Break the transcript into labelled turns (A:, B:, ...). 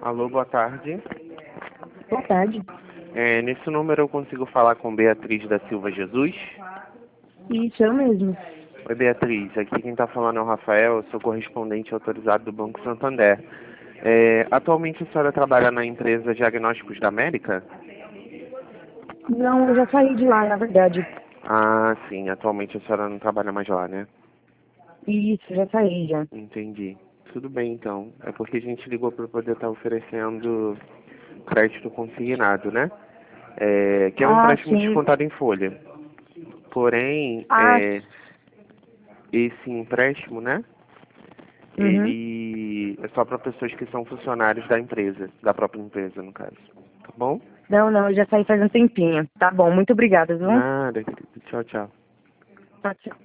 A: Alô, boa tarde.
B: Boa tarde.
A: Nesse número eu consigo falar com Beatriz da Silva Jesus?
B: Isso, eu mesmo.
A: Oi, Beatriz. Aqui quem está falando é o Rafael, eu sou correspondente autorizado do Banco Santander. Atualmente a senhora trabalha na empresa Diagnósticos da América?
B: Não, eu já saí de lá, na verdade.
A: Ah, sim. Atualmente a senhora não trabalha mais lá, né?
B: Isso, já saí já.
A: Entendi. Tudo bem, então. É porque a gente ligou para poder estar oferecendo crédito consignado, né? Que é um
B: Ah,
A: empréstimo
B: sim.
A: descontado em folha. Porém,
B: Ah,
A: esse empréstimo, né?
B: uhum.
A: Ele é só para pessoas que são funcionários da empresa, da própria empresa, no caso. Tá bom?
B: Não, eu já saí faz um tempinho. Tá bom, muito obrigada, viu?
A: Nada, querido. Tchau, tchau.
B: Tchau, tchau.